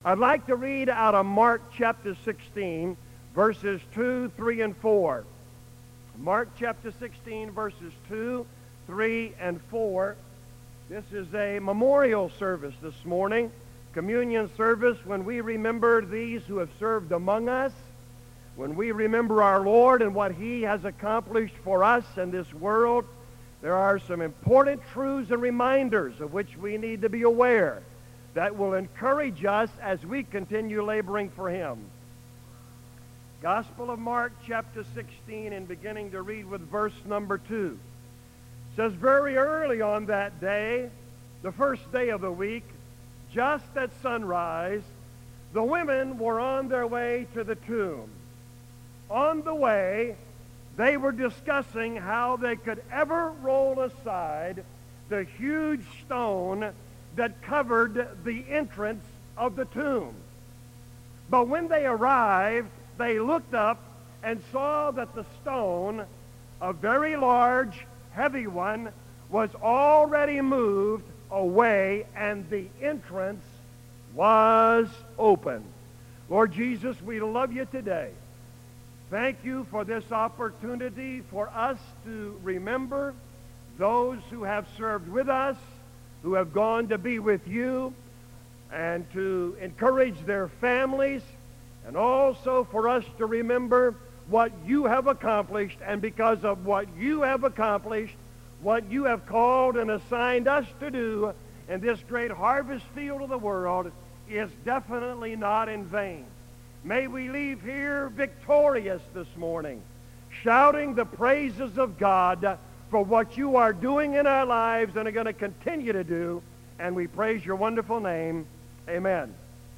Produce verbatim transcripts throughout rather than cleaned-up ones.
I'd like to read out of Mark chapter sixteen, verses two, three, and four. Mark chapter sixteen, verses two, three, and four. This is a memorial service this morning, communion service, when we remember these who have served among us, when we remember our Lord and what He has accomplished for us in this world. There are some important truths and reminders of which we need to be aware that will encourage us as we continue laboring for Him. Gospel of Mark chapter sixteen, and beginning to read with verse number two. It says, very early on that day, the first day of the week, just at sunrise, the women were on their way to the tomb. On the way, they were discussing how they could ever roll aside the huge stone that covered the entrance of the tomb. But when they arrived, they looked up and saw that the stone, a very large, heavy one, was already moved away, and the entrance was open. Lord Jesus, we love you today. Thank you for this opportunity for us to remember those who have served with us, who have gone to be with you, and to encourage their families, and also for us to remember what you have accomplished, and because of what you have accomplished, what you have called and assigned us to do in this great harvest field of the world is definitely not in vain. May we leave here victorious this morning, shouting the praises of God for what you are doing in our lives and are going to continue to do, and we praise your wonderful name. Amen.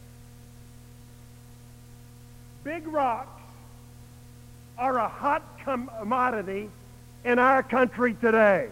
Big rocks are a hot commodity in our country today.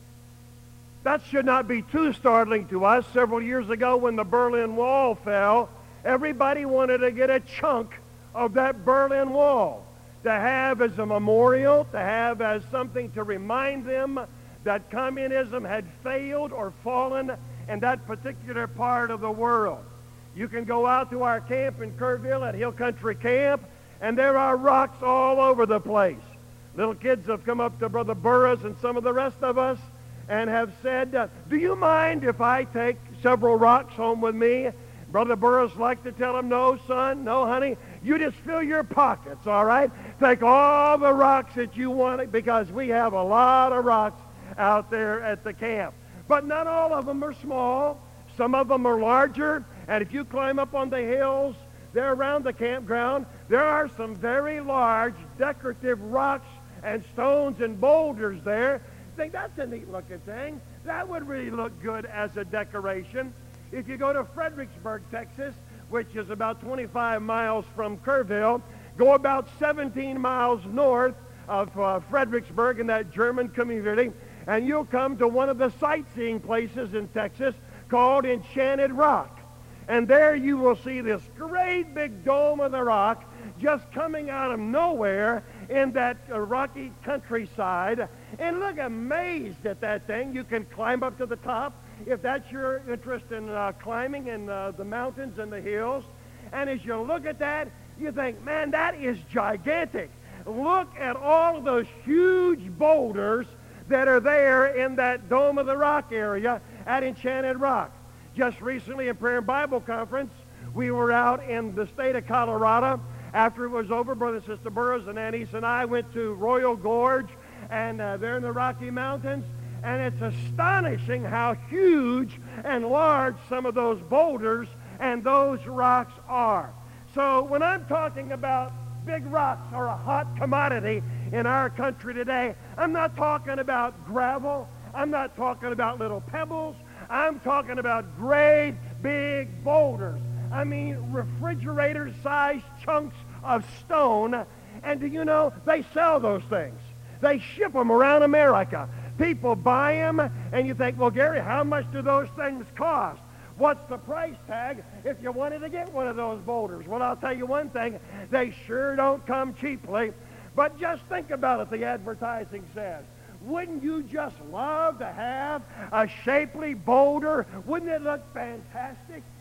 That should not be too startling to us. Several years ago when the Berlin Wall fell, everybody wanted to get a chunk of that Berlin Wall to have as a memorial, to have as something to remind them that communism had failed or fallen in that particular part of the world. You can go out to our camp in Kerrville at Hill Country Camp, and there are rocks all over the place. Little kids have come up to Brother Burris and some of the rest of us and have said, uh, do you mind if I take several rocks home with me? Brother Burris liked to tell them, no, son, no, honey, you just fill your pockets, all right? Take all the rocks that you want, because we have a lot of rocks out there at the camp. But not all of them are small. Some of them are larger, and if you climb up on the hills there around the campground, there are some very large decorative rocks and stones and boulders there. You think that's a neat looking thing. That would really look good as a decoration. If you go to Fredericksburg, Texas, which is about twenty-five miles from Kerrville, go about seventeen miles north of uh, Fredericksburg in that German community, and you'll come to one of the sightseeing places in Texas called Enchanted Rock. And there you will see this great big dome of the rock just coming out of nowhere in that uh, rocky countryside. And look, amazed at that thing. You can climb up to the top if that's your interest in uh, climbing in uh, the mountains and the hills. And as you look at that, you think, man, that is gigantic. Look at all of those huge boulders that are there in that Dome of the Rock area at Enchanted Rock. Just recently in Prayer and Bible Conference, we were out in the state of Colorado. After it was over, Brother and Sister Burroughs and Annies and I went to Royal Gorge, and uh, they're in the Rocky Mountains. And it's astonishing how huge and large some of those boulders and those rocks are. So when I'm talking about big rocks are a hot commodity in our country today, I'm not talking about gravel. I'm not talking about little pebbles. I'm talking about great big boulders. I mean refrigerator-sized chunks of stone. And do you know, they sell those things. They ship them around America. People buy them, and you think, well, Gary, how much do those things cost? What's the price tag if you wanted to get one of those boulders? Well, I'll tell you one thing. They sure don't come cheaply. But just think about it, the advertising says. Wouldn't you just love to have a shapely boulder? Wouldn't it look fantastic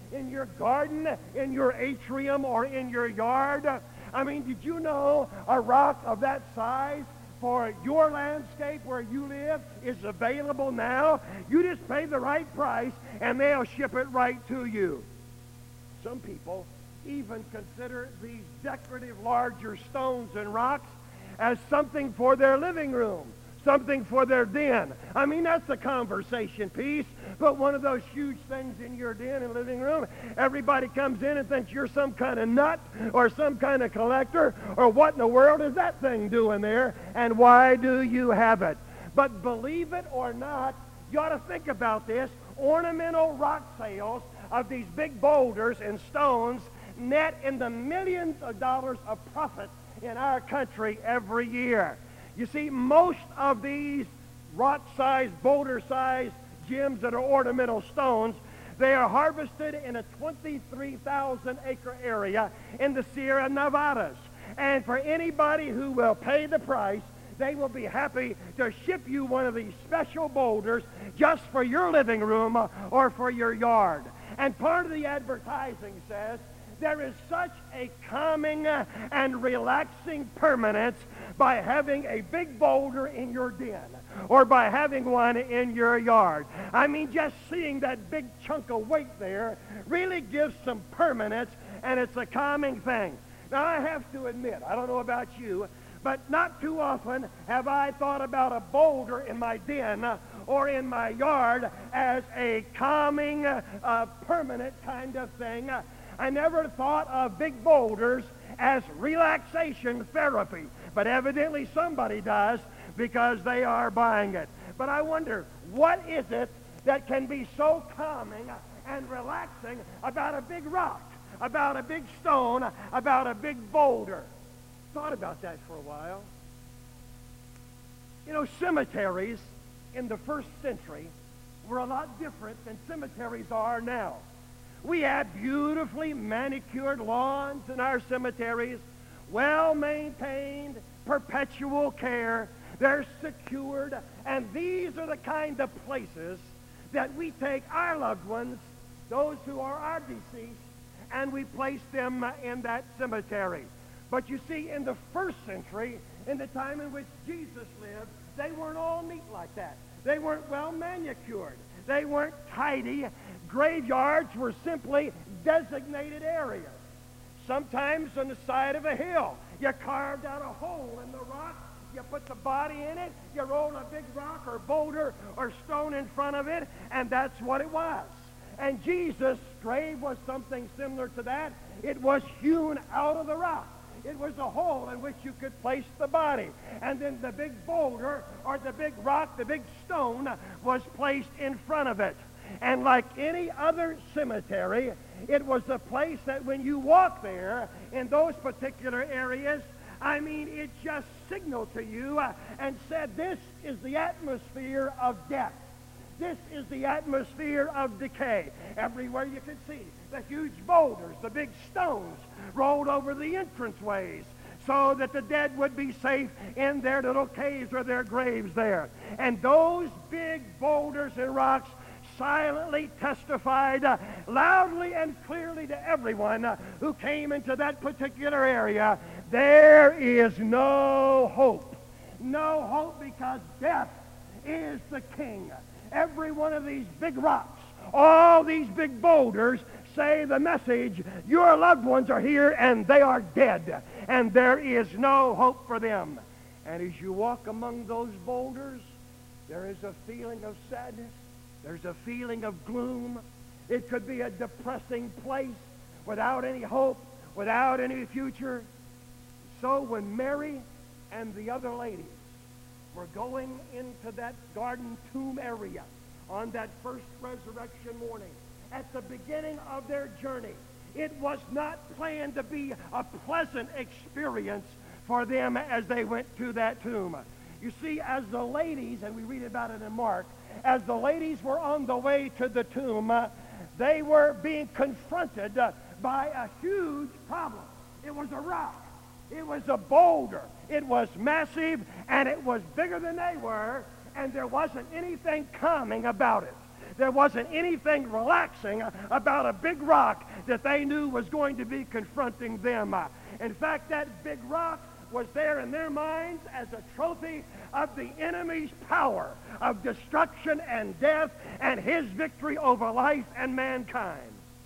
in your garden, in your atrium, or in your yard. I mean, did you know a rock of that size for your landscape where you live is available now? You just pay the right price and they'll ship it right to you. Some people even consider these decorative larger stones and rocks as something for their living room, something for their den. I mean, that's a conversation piece. Put one of those huge things in your den and living room. Everybody comes in and thinks you're some kind of nut or some kind of collector, or what in the world is that thing doing there, and why do you have it? But believe it or not, you ought to think about this. Ornamental rock sales of these big boulders and stones net in the millions of dollars of profit in our country every year. You see, most of these rock-sized, boulder-sized gems that are ornamental stones, they are harvested in a twenty-three thousand acre area in the Sierra Nevadas. And for anybody who will pay the price, they will be happy to ship you one of these special boulders just for your living room or for your yard. And part of the advertising says, there is such a calming and relaxing permanence by having a big boulder in your den or by having one in your yard. I mean, just seeing that big chunk of weight there really gives some permanence, and it's a calming thing. Now, I have to admit, I don't know about you, but not too often have I thought about a boulder in my den or in my yard as a calming, uh, permanent kind of thing. I never thought of big boulders as relaxation therapy, but evidently somebody does because they are buying it. But I wonder, what is it that can be so calming and relaxing about a big rock, about a big stone, about a big boulder? Thought about that for a while. You know, cemeteries in the first century were a lot different than cemeteries are now. We had beautifully manicured lawns in our cemeteries, well-maintained, perpetual care. They're secured, and these are the kind of places that we take our loved ones, those who are our deceased, and we place them in that cemetery. But you see, in the first century, in the time in which Jesus lived, they weren't all neat like that. They weren't well manicured. They weren't tidy. Graveyards were simply designated areas. Sometimes on the side of a hill, you carved out a hole in the rock, you put the body in it, you rolled a big rock or boulder or stone in front of it, and that's what it was. And Jesus' grave was something similar to that. It was hewn out of the rock. It was a hole in which you could place the body. And then the big boulder or the big rock, the big stone, was placed in front of it. And like any other cemetery, it was a place that when you walk there in those particular areas, I mean, it just signaled to you uh, and said, this is the atmosphere of death. This is the atmosphere of decay. Everywhere you can see the huge boulders, the big stones rolled over the entranceways so that the dead would be safe in their little caves or their graves there. And those big boulders and rocks silently testified uh, loudly and clearly to everyone uh, who came into that particular area, there is no hope. No hope, because death is the king. Every one of these big rocks, all these big boulders say the message, your loved ones are here and they are dead, and there is no hope for them. And as you walk among those boulders, there is a feeling of sadness. There's a feeling of gloom. It could be a depressing place without any hope, without any future. So when Mary and the other ladies were going into that garden tomb area on that first resurrection morning, at the beginning of their journey, it was not planned to be a pleasant experience for them as they went to that tomb. You see, as the ladies, and we read about it in Mark, as the ladies were on the way to the tomb, uh, they were being confronted uh, by a huge problem. It was a rock. It was a boulder. It was massive, and it was bigger than they were, and there wasn't anything calming about it. There wasn't anything relaxing about a big rock that they knew was going to be confronting them. In fact, that big rock was there in their minds as a trophy of the enemy's power of destruction and death and his victory over life and mankind.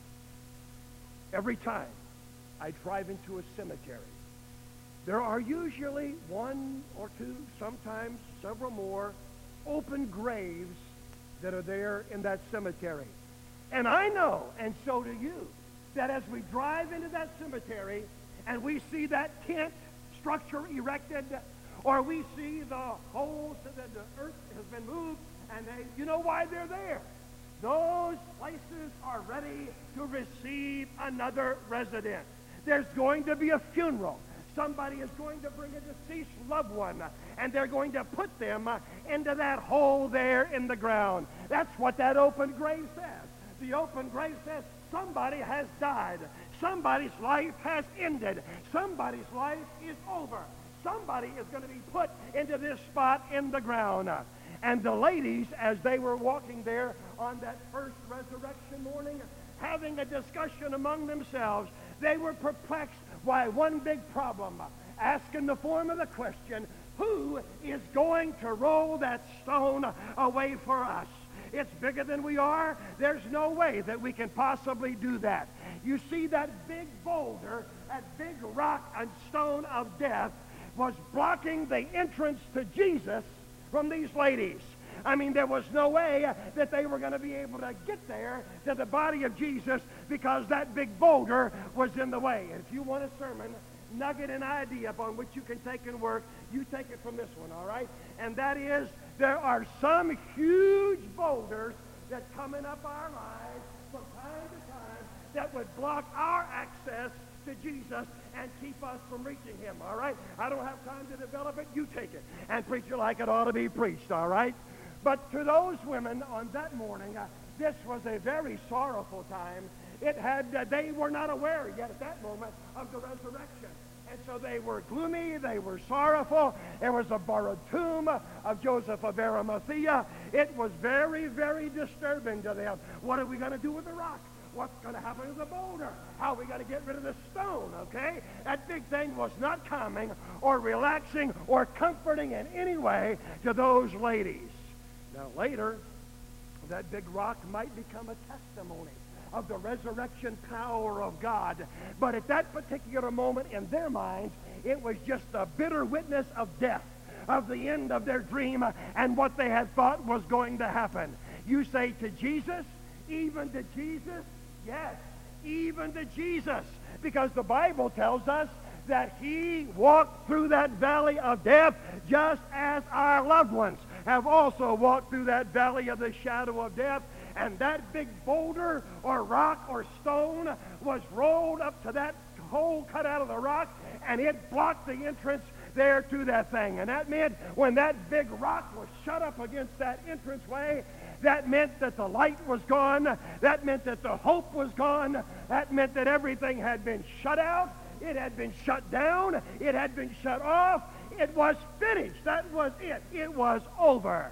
Every time I drive into a cemetery, there are usually one or two, sometimes several more, open graves that are there in that cemetery. And I know, and so do you, that as we drive into that cemetery and we see that tent structure erected, or we see the holes that the earth has been moved, and they, you know why they're there. Those places are ready to receive another resident. There's going to be a funeral. Somebody is going to bring a deceased loved one, and they're going to put them into that hole there in the ground. That's what that open grave says. The open grave says somebody has died. Somebody's life has ended. Somebody's life is over. Somebody is going to be put into this spot in the ground. And the ladies, as they were walking there on that first resurrection morning, having a discussion among themselves, they were perplexed by one big problem, asking the form of the question, who is going to roll that stone away for us? It's bigger than we are. There's no way that we can possibly do that. You see, that big boulder, that big rock and stone of death was blocking the entrance to Jesus from these ladies. I mean, there was no way that they were going to be able to get there to the body of Jesus because that big boulder was in the way. And if you want a sermon nugget and idea upon which you can take and work, you take it from this one, all right? And that is, there are some huge boulders that coming up our lives from time to time that would block our access to Jesus and keep us from reaching him, all right? I don't have time to develop it. You take it and preach it like it ought to be preached, all right? But to those women on that morning, uh, this was a very sorrowful time. It had, uh, they were not aware yet at that moment of the resurrection. And so they were gloomy, they were sorrowful. There was a borrowed tomb of Joseph of Arimathea. It was very, very disturbing to them. What are we going to do with the rock? What's going to happen to the boulder? How are we going to get rid of the stone, okay? That big thing was not calming or relaxing or comforting in any way to those ladies. Now later, that big rock might become a testimony of the resurrection power of God. But at that particular moment in their minds, it was just a bitter witness of death, of the end of their dream and what they had thought was going to happen. You say to Jesus, even to Jesus? Yes, even to Jesus. Because the Bible tells us that he walked through that valley of death just as our loved ones have also walked through that valley of the shadow of death. And that big boulder or rock or stone was rolled up to that hole cut out of the rock, and it blocked the entrance there to that thing. And that meant when that big rock was shut up against that entranceway, that meant that the light was gone. That meant that the hope was gone. That meant that everything had been shut out. It had been shut down. It had been shut off. It was finished. That was it. It was over.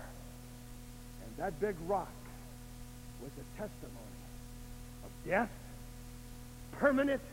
And that big rock was a testimony of death, permanent,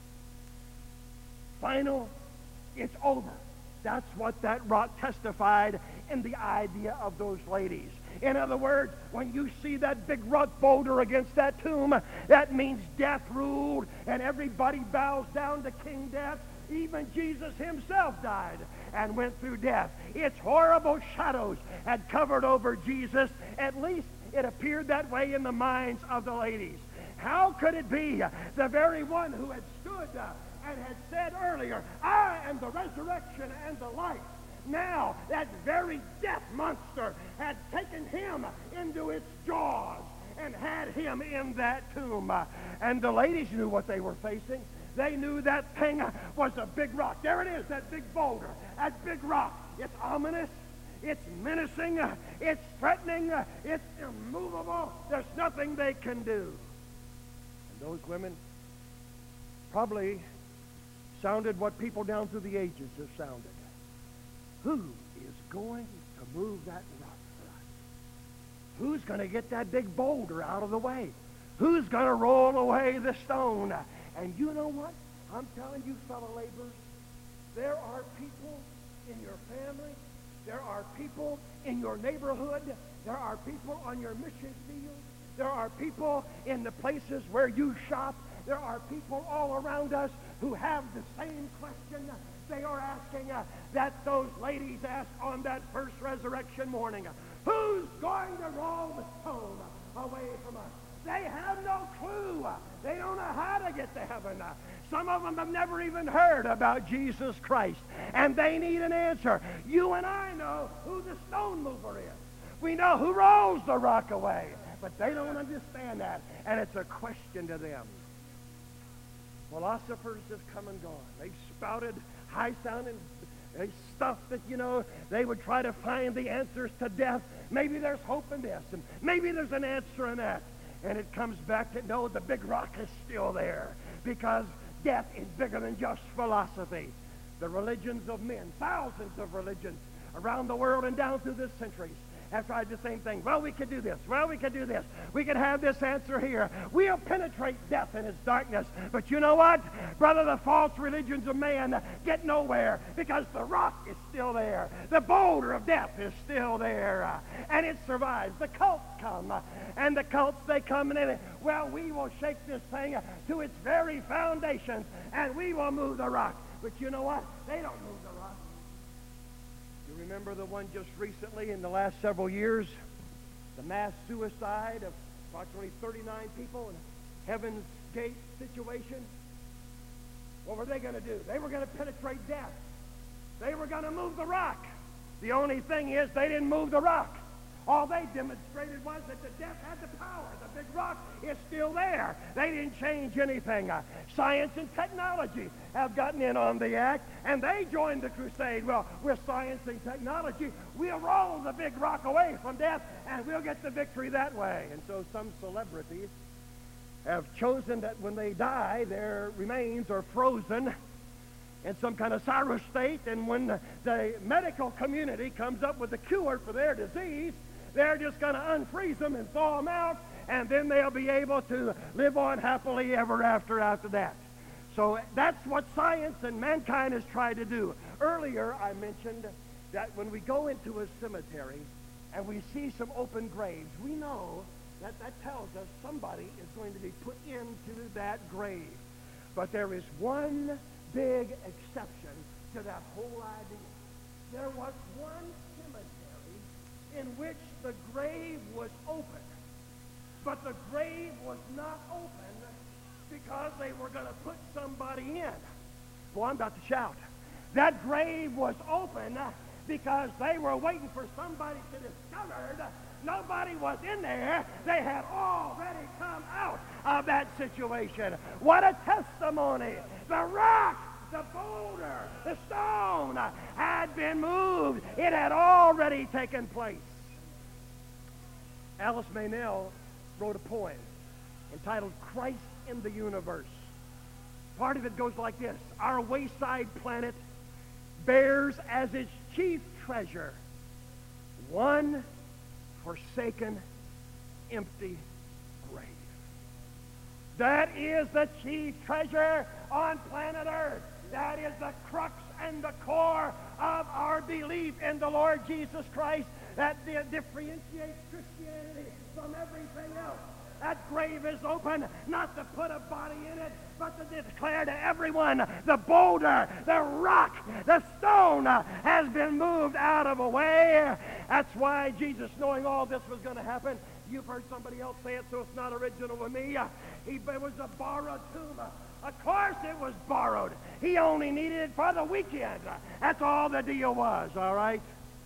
final, it's over. That's what that rock testified in the idea of those ladies. In other words, when you see that big rock boulder against that tomb, that means death ruled, and everybody bows down to King Death. Even Jesus himself died and went through death. Its horrible shadows had covered over Jesus. At least it appeared that way in the minds of the ladies. How could it be the very one who had stood and had said earlier, I am the resurrection and the life? Now that very death monster had taken him into its jaws and had him in that tomb. And the ladies knew what they were facing. They knew that thing was a big rock. There it is, that big boulder, that big rock. It's ominous. It's menacing. It's threatening. It's immovable. There's nothing they can do. And those women probably sounded what people down through the ages have sounded. Who is going to move that rock for us? Who's going to get that big boulder out of the way? Who's going to roll away the stone? And you know what? I'm telling you, fellow laborers, there are people in your family. There are people in your neighborhood. There are people on your mission field. There are people in the places where you shop. There are people all around us who have the same question they are asking uh, that those ladies asked on that first resurrection morning. Who's going to roll the stone away from us? They have no clue. They don't know how to get to heaven. Some of them have never even heard about Jesus Christ, and they need an answer. You and I know who the stone mover is. We know who rolls the rock away, but they don't understand that, and it's a question to them. Philosophers have come and gone. They've spouted high-sounding stuff that, you know, they would try to find the answers to death. Maybe there's hope in this, and maybe there's an answer in that. And it comes back to, no, the big rock is still there, because death is bigger than just philosophy. The religions of men, thousands of religions around the world and down through the centuries, have tried the same thing. Well, we could do this. Well, we could do this. We could have this answer here. We'll penetrate death and its darkness. But you know what? Brother, the false religions of man get nowhere, because the rock is still there. The boulder of death is still there. And it survives. The cults come. And the cults, they come and, well, we will shake this thing to its very foundations, and we will move the rock. But you know what? They don't move the rock. You remember the one just recently in the last several years? The mass suicide of approximately thirty-nine people in a Heaven's Gate situation? What were they going to do? They were going to penetrate death. They were going to move the rock. The only thing is, they didn't move the rock. All they demonstrated was that the death had the power. The big rock is still there. They didn't change anything. Uh, science and technology have gotten in on the act, and they joined the crusade. Well, with science and technology, we'll roll the big rock away from death, and we'll get the victory that way. And so some celebrities have chosen that when they die, their remains are frozen in some kind of sorrow state, and when the, the medical community comes up with a cure for their disease, they're just going to unfreeze them and thaw them out, and then they'll be able to live on happily ever after after that. So that's what science and mankind has tried to do. Earlier, I mentioned that when we go into a cemetery and we see some open graves, we know that that tells us somebody is going to be put into that grave. But there is one big exception to that whole idea. There was one cemetery in which the grave was open, but the grave was not open because they were going to put somebody in. Boy, I'm about to shout. That grave was open because they were waiting for somebody to discover nobody was in there. They had already come out of that situation. What a testimony. The rock, the boulder, the stone had been moved. It had already taken place. Alice Meynell wrote a poem entitled Christ in the Universe. Part of it goes like this. Our wayside planet bears as its chief treasure one forsaken, empty grave. That is the chief treasure on planet Earth. That is the crux and the core of our belief in the Lord Jesus Christ, that differentiates Christianity from everything else. That grave is open, not to put a body in it, but to declare to everyone, the boulder, the rock, the stone has been moved out of the way. That's why Jesus, knowing all this was going to happen, you've heard somebody else say it, so it's not original with me. He, it was a borrowed tomb. Of course it was borrowed. He only needed it for the weekend. That's all the deal was, all right?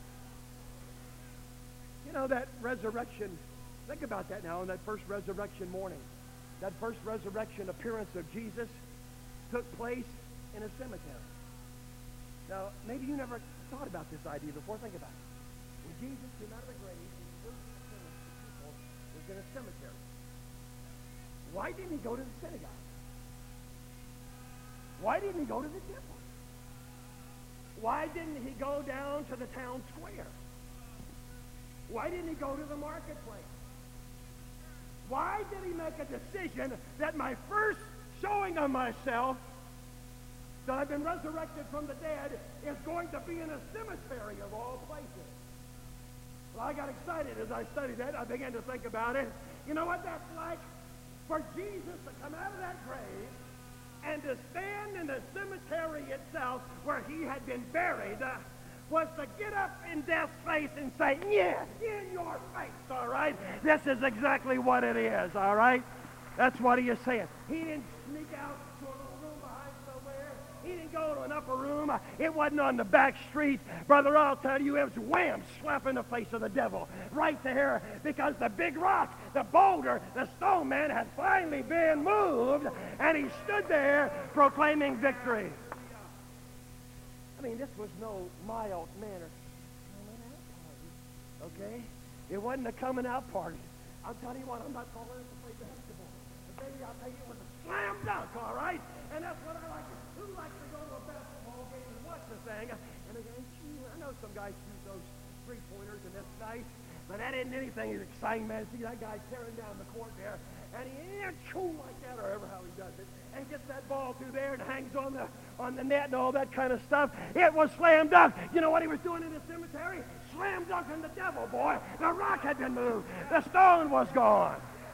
You know, that resurrection, think about that now, on that first resurrection morning. That first resurrection appearance of Jesus took place in a cemetery. Now, maybe you never thought about this idea before. Think about it. When Jesus came out of the grave, his first appearance to people was in a cemetery. Why didn't he go to the synagogue? Why didn't he go to the temple? Why didn't he go down to the town square? Why didn't he go to the marketplace? Why did he make a decision that my first showing of myself, that I've been resurrected from the dead, is going to be in a cemetery of all places? Well, I got excited as I studied that. I began to think about it. You know what that's like? For Jesus to come out of that grave and to stand in the cemetery itself where he had been buried uh, was to get up in death's face and say, yeah, in your face, all right? This is exactly what it is, all right? That's what he is saying. He didn't sneak out to a little room behind somewhere. He didn't go to an upper room. It wasn't on the back street. Brother, I'll tell you, it was wham, slap in the face of the devil right there, because the big rock, the boulder, the stone man had finally been moved, and he stood there proclaiming victory. I mean, this was no mild manner coming out party, okay? It wasn't a coming out party. I'll tell you what, I'm not calling it to play basketball. But baby, I'll tell you, it was a slam dunk, all right? And that's what I like. Who likes to go to a basketball game and watch the thing? And again, gee, I know some guys shoot those three-pointers, and that's nice. But that isn't anything as exciting, man. See that guy tearing down the court there, and he ain't choo like that, or ever how he does it, and gets that ball through there and hangs on the on the net and all that kind of stuff. It was slam dunk. You know what he was doing in the cemetery? Slam dunking the devil, boy. The rock had been moved. The stone was gone.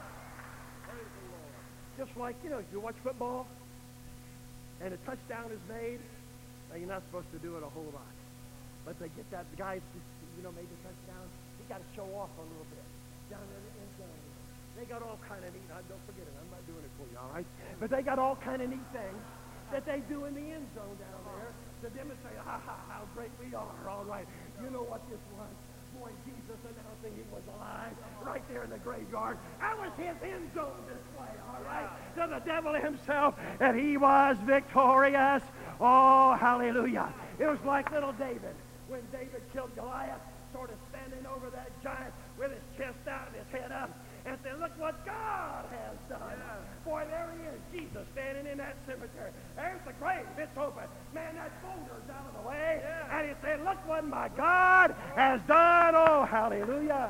Just like, you know, you watch football, and a touchdown is made. Now, you're not supposed to do it a whole lot, but they get that, the guy, you know, made the touchdown. He got to show off a little bit down in the end zone. They got all kind of neat, now, don't forget it, I'm not doing it for you, all right? But they got all kind of neat things that they do in the end zone down there to demonstrate, ha, ha, how great we are, all right? You know what this was? Boy, Jesus announcing he was alive right there in the graveyard. That was his end zone display, all right? To the devil himself, that he was victorious. Oh, hallelujah. It was like little David, when David killed Goliath, sort of standing over that giant with his chest out and his head up, and say, look what God has done. Yeah. Boy, there he is, Jesus, standing in that cemetery. There's the grave. It's open. Man, that boulder's out of the way. Yeah. And he said, look what my God has done. Oh, hallelujah.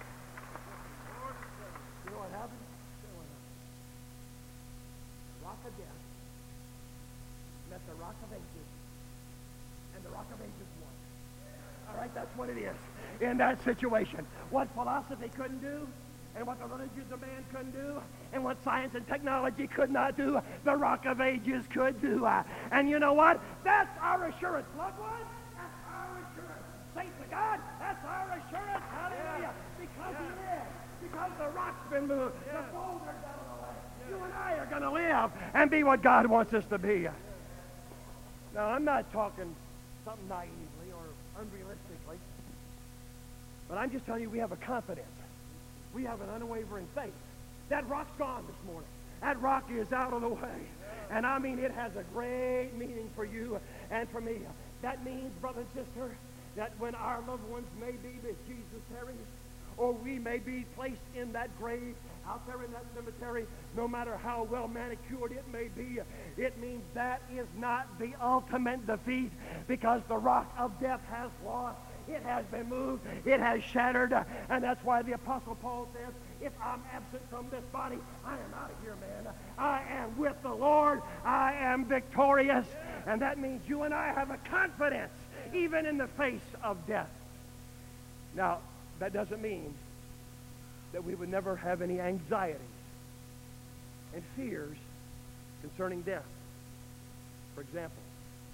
You know what happened? The rock of death met the rock of ages, and the rock of ages won. All right, that's what it is in that situation. What philosophy couldn't do, and what the religions of man couldn't do, and what science and technology could not do, the rock of ages could do. Uh, and you know what? That's our assurance. Loved ones, that's our assurance. Saints of God, that's our assurance. Hallelujah. Yeah. Because yeah. he lives. Because the rock's been moved. Yeah. The boulder's out of the way. Yeah. You and I are going to live and be what God wants us to be. Now, I'm not talking something naively or unrealistically, but I'm just telling you we have a confidence. We have an unwavering faith. That rock's gone this morning. That rock is out of the way. And I mean, it has a great meaning for you and for me. That means, brother and sister, that when our loved ones may be with Jesus tarries, or we may be placed in that grave out there in that cemetery, no matter how well manicured it may be, it means that is not the ultimate defeat, because the rock of death has lost. It has been moved. It has shattered. And that's why the Apostle Paul says, if I'm absent from this body, I am out of here, man. I am with the Lord. I am victorious. And that means you and I have a confidence, even in the face of death. Now, that doesn't mean that we would never have any anxieties and fears concerning death. For example,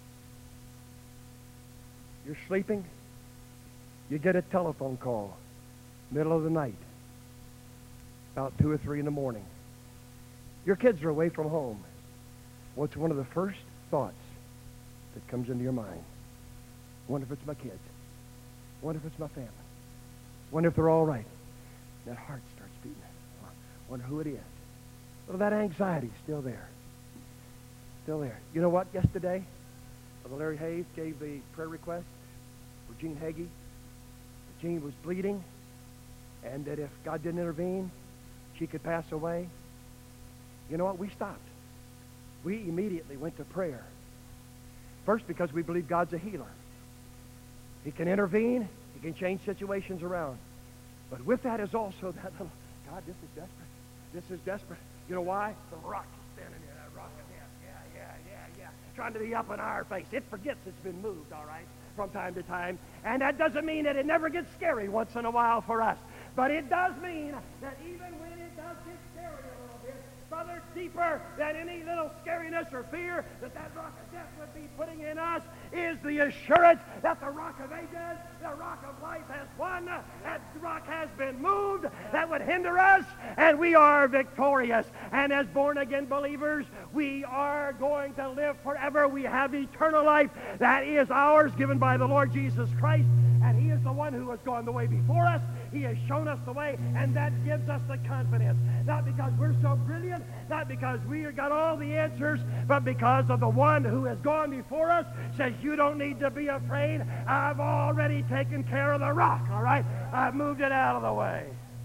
you're sleeping. You get a telephone call, middle of the night, about two or three in the morning. Your kids are away from home. What's one of the first thoughts that comes into your mind? Wonder if it's my kids. Wonder if it's my family. Wonder if they're all right. That heart starts beating. Wonder who it is. Well, that anxiety's still there. Still there. You know what? Yesterday, Brother Larry Hayes gave the prayer request for Gene Hagee. Jean was bleeding, and that if God didn't intervene, she could pass away. You know what? We stopped. We immediately went to prayer. First, because we believe God's a healer. He can intervene. He can change situations around. But with that is also that little, God, this is desperate. This is desperate. You know why? The rock is standing there, that rock of death. Yeah, yeah, yeah, yeah. Trying to be up in our face. It forgets it's been moved, all right, from time to time. And that doesn't mean that it never gets scary once in a while for us. But it does mean that even when it does get scary a little bit, brother, deeper than any little scariness or fear that that rock of death would be putting in us is the assurance that the rock of ages, the rock of life has won, that rock has been moved, that would hinder us, and we are victorious. And as born-again believers, we are going to live forever. We have eternal life that is ours, given by the Lord Jesus Christ, and he is the one who has gone the way before us. He has shown us the way, and that gives us the confidence. Not because we're so brilliant, not because we have got all the answers, but because of the one who has gone before us, says, you don't need to be afraid. I've already taken care of the rock, all right? I've moved it out of the way.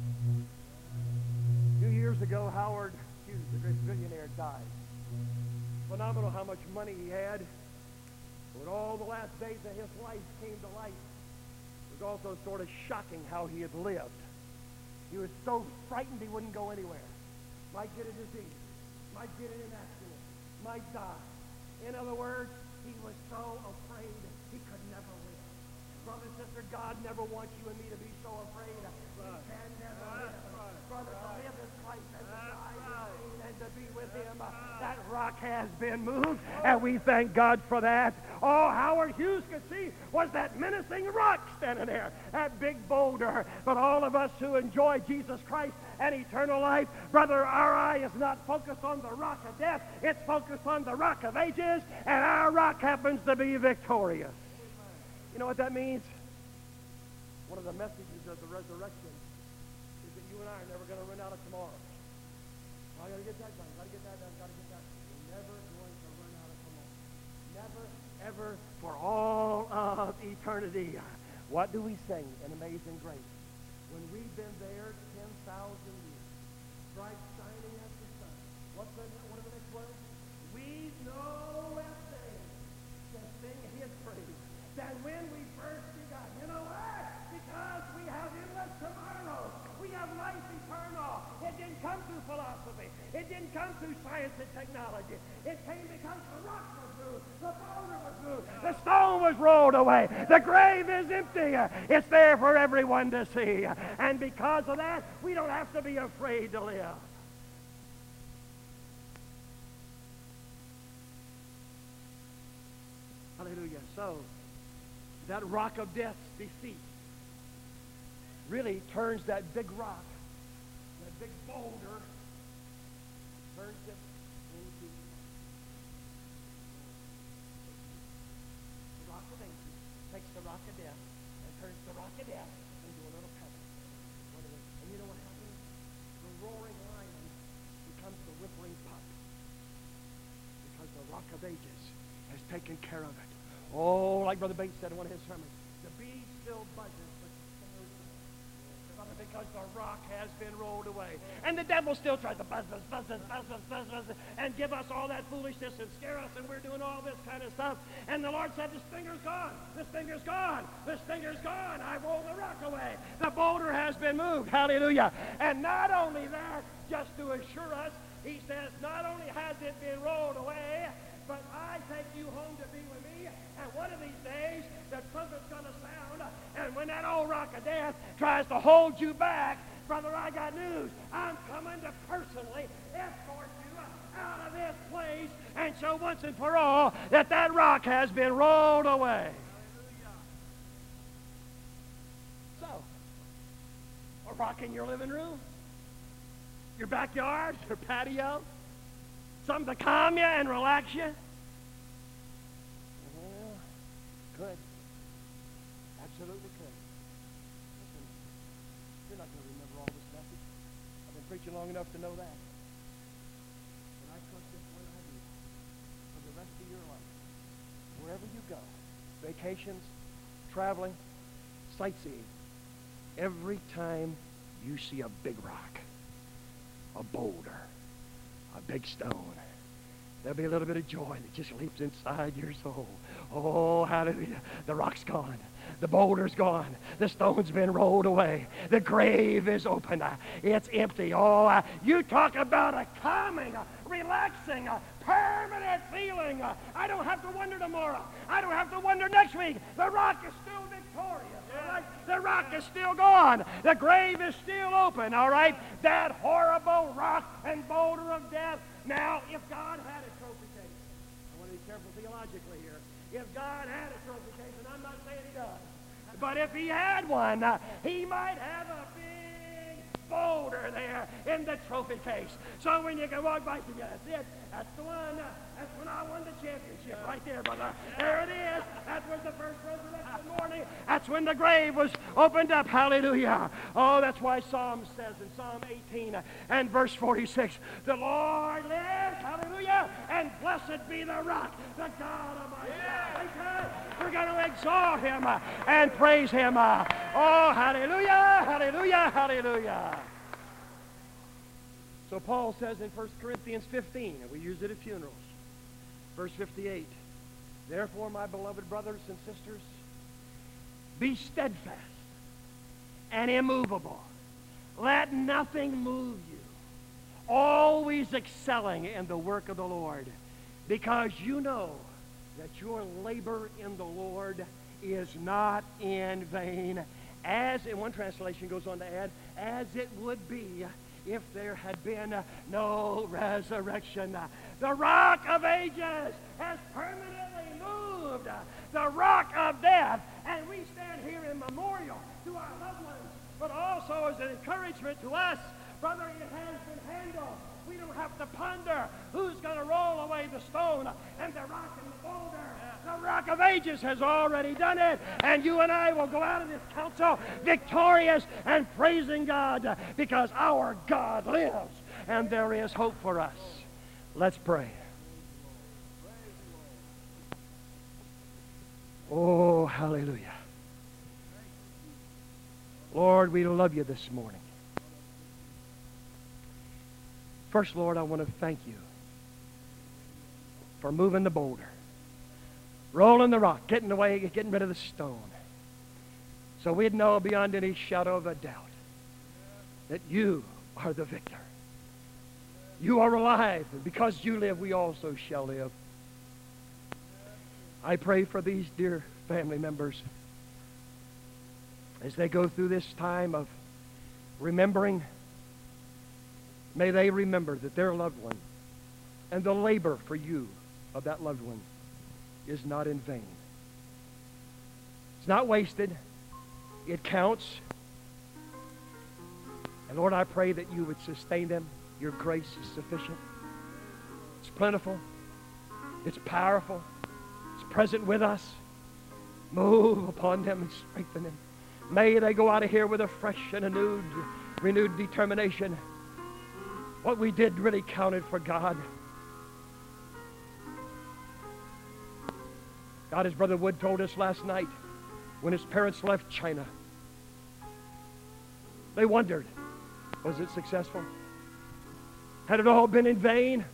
Two years ago, Howard Hughes, the great billionaire, died. Phenomenal how much money he had. When all the last days of his life came to light, it was also sort of shocking how he had lived. He was so frightened he wouldn't go anywhere. Might get a disease. Might get in an accident. Might die. In other words, he was so afraid he could never live. Brother and sister, God never wants you and me to be so afraid. We can never live. Brother, to live is Christ, and to die is gain, and to be with him. That rock has been moved, and we thank God for that. All Howard Hughes could see was that menacing rock standing there, that big boulder. But all of us who enjoy Jesus Christ and eternal life, brother, our eye is not focused on the rock of death. It's focused on the rock of ages, and our rock happens to be victorious. You know what that means? One of the messages of the resurrection is that you and I are never going to run out of tomorrow. I got to get that done. Got to get that done. Got to get that done. We're never going to run out of tomorrow. Never, ever, for all of eternity. What do we sing in Amazing Grace? When we've been there ten thousand years, bright shining as the sun. What's the, what are the next words? We know a thing to sing his praise. That when we first begun, you know why? Because we have endless tomorrows. We have life eternal. It didn't come through philosophy. It didn't come through science and technology. It came because the rock was moved. The boulder was moved. The stone was rolled away. The grave is empty. It's there for everyone to see. And because of that, we don't have to be afraid to live. Hallelujah. So, that rock of death's defeat really turns that big rock, that big boulder, turns it into the rock of ages, takes the rock of death, and turns the rock of death into a little pebble. And you know what happens? The roaring lion becomes the whimpering pup, because the rock of ages has taken care of it. Oh, like Brother Bates said in one of his sermons, the bee still buzzes, but the sparrow doesn't. Because the rock has been rolled away. And the devil still tries to buzz us, buzz us, buzz us, buzz us, and give us all that foolishness and scare us, and we're doing all this kind of stuff. And the Lord said, this finger's gone, this finger's gone, this finger's gone. I rolled the rock away. The boulder has been moved. Hallelujah. And not only that, just to assure us, he says, not only has it been rolled away, but I take you home to be with me. And one of these days, the trumpet's going to sound. And when that old rock of death tries to hold you back, brother, I got news. I'm coming to personally escort you out of this place and show once and for all that that rock has been rolled away. So, a rock in your living room, your backyard, your patio, something to calm you and relax you? Well, could. Absolutely could. Listen, you're not going to remember all this message. I've been preaching long enough to know that. But I trust this one idea for the rest of your life. Wherever you go, vacations, traveling, sightseeing, every time you see a big rock, a boulder, a big stone, there'll be a little bit of joy that just leaps inside your soul. Oh, hallelujah. The rock's gone. The boulder's gone. The stone's been rolled away. The grave is open. Uh, It's empty. Oh, uh, you talk about a calming, uh, relaxing, uh, permanent feeling. Uh, I don't have to wonder tomorrow. I don't have to wonder next week. The rock is still victorious. All right? The rock is still gone. The grave is still open. All right? That horrible rock and boulder of death. Now, if God had a trophy case, I want to be careful theologically here. If God had a trophy case, and I'm not saying he does, but if he had one, uh, he might have a big boulder there in the trophy case. So when you can walk by, you go, that's it. That's the one. Uh, that's when I won the championship right there, brother. There it is. That was the first resurrection morning. That's when the grave was opened up. Hallelujah. Oh, that's why Psalm says in Psalm eighteen and verse forty-six, the Lord lives, hallelujah, and blessed be the rock, the God of my salvation. We're going to exalt him uh, and praise him. Uh, oh, hallelujah, hallelujah, hallelujah. So Paul says in First Corinthians fifteen, and we use it at funerals, verse fifty-eight, therefore, my beloved brothers and sisters, be steadfast and immovable. Let nothing move you. Always excelling in the work of the Lord, because you know that your labor in the Lord is not in vain. As, in one translation goes on to add, as it would be if there had been uh, no resurrection. Uh, the rock of ages has permanently moved. Uh, the rock of death. And we stand here in memorial to our loved ones, but also as an encouragement to us. Brother, it has been handled. We don't have to ponder who's going to roll away the stone and the rock and the boulder. The rock of ages has already done it. And you and I will go out of this council victorious and praising God, because our God lives and there is hope for us. Let's pray. Oh, hallelujah. Lord, we love you this morning. First, Lord, I want to thank you for moving the boulder, rolling the rock, getting away, getting rid of the stone, so we'd know beyond any shadow of a doubt that you are the victor. You are alive, and because you live, we also shall live. I pray for these dear family members as they go through this time of remembering. May they remember that their loved one and the labor for you of that loved one is not in vain. It's not wasted. It counts. And Lord, I pray that you would sustain them. Your grace is sufficient. It's plentiful. It's powerful. It's present with us. Move upon them and strengthen them. May they go out of here with a fresh and a renewed, renewed determination. What we did really counted for God. God, as Brother Wood told us last night, when his parents left China, they wondered, was it successful? Had it all been in vain?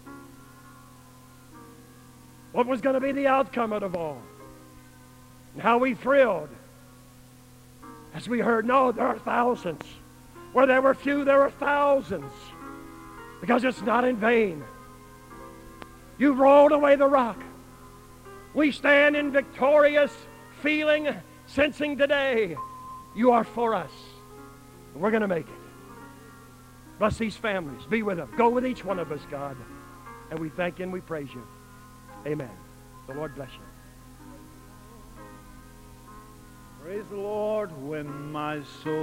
What was going to be the outcome of it all? And how we thrilled as we heard, no, there are thousands. Where there were few, there were thousands. Because it's not in vain. You rolled away the rock. We stand in victorious feeling, sensing today you are for us. We're going to make it. Bless these families. Be with them. Go with each one of us, God. And we thank you and we praise you. Amen. The Lord bless you. Praise the Lord when my soul